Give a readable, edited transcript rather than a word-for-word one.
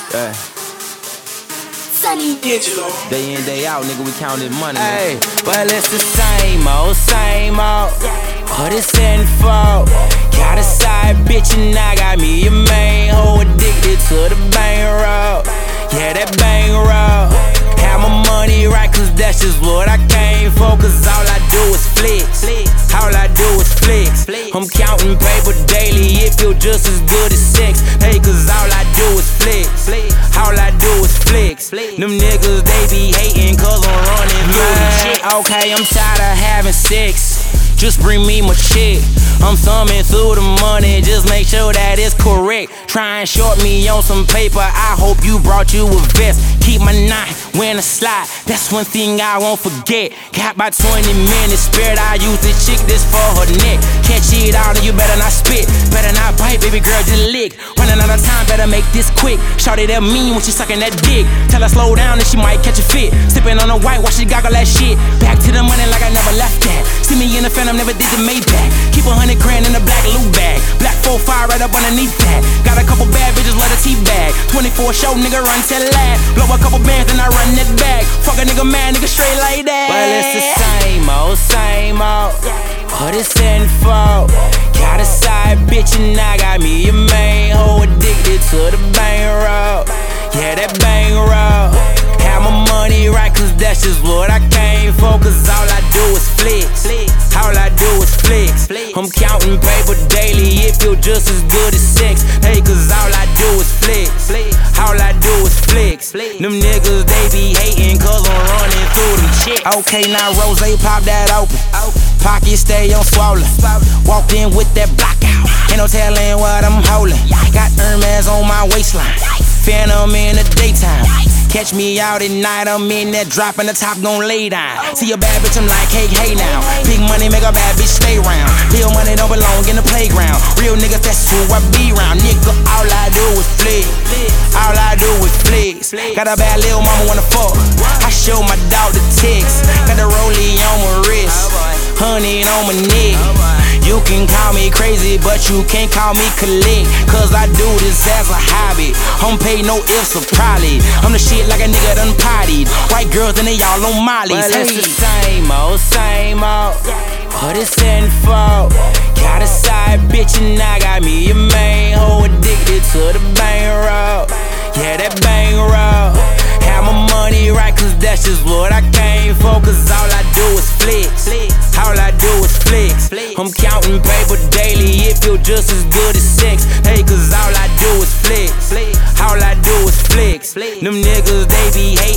Yeah. Sunny Digital. Day in, day out, nigga, we counting money. Hey, well, it's the same old. Put it in for. Got a side bitch and I got me a main hoe addicted to the bang roll. Yeah, that bang roll. Have my money right, cause that's just what I came for. Cause all I do is flex. All I do is flex. I'm counting paper daily, it feel just as good as sex. Hey, cause all I do is flex. All I do is flex. Them niggas, they be hating cause I'm running through the shit. Okay, I'm tired of having sex. Just bring me my chick. I'm thumbing through the money, just make sure that it's correct. Try and short me on some paper, I hope you brought you a vest. Keep my knot when I slide, that's one thing I won't forget. Got about 20 minutes spared, I use this chick, this for her neck. Catch it out and you better not spit, better not bite, baby girl, just lick. Running out of time, better make this quick. Shorty that mean when she sucking that dick. Tell her slow down and she might catch a fit. Sipping on the white while she goggle that shit. Back to the money like I never left that. See me in the Phantom, never did the Maybach. Keep 100 grand in a black loot bag. Black 4-5 right up underneath that. Got a couple bad bitches, let a teabag. 24 show, nigga, run till lad. Blow a couple bands, then I run that bag. Fuck a nigga mad, nigga straight like that. Well, it's the same old. Put it in for. Got a side bitch and I got me a main hoe addicted to the bang roll. Yeah, that bang roll. Have my money right, cause that's just what I came for. Cause all I do is flex. All I do is flex. I'm counting paper daily, it feel just as good as sex. Hey, cause all I do is flex. All I do is flex. Them niggas, they be hating cause I'm running through them chicks. Okay, now Rose, pop that open. Pockets stay on swollen. Walked in with that block out. Ain't no telling what I'm holding. Got Hermes on my waistline. Phantom in the daytime. Catch me out at night, I'm in that drop and the top gon' lay down. See a bad bitch, I'm like, hey now. Big money make a bad bitch stay round. Real money don't belong in the playground. Real niggas, that's who I be round. Nigga, all I do is flex. All I do is flex. Got a bad little mama wanna fuck. I show my dog the text. Got the rollie on my wrist, honey on my neck. You can call me crazy, but you can't call me collect. Cause I do this as a hobby. I'm paid no ifs or probably. I'm the shit like a nigga done partied. White girls and they all on mollies. Well, it's the same old. Put it in for. Got a side bitch and I got me a main hoe addicted to the bang roll. Yeah, that bang roll. Have my money right, cause that's just what I came for. Cause all I do is flex. All I do is flex. I'm counting paper daily, it feel just as good as sex. Hey, cause all I do is flex. All I do is flex. Them niggas, they be hating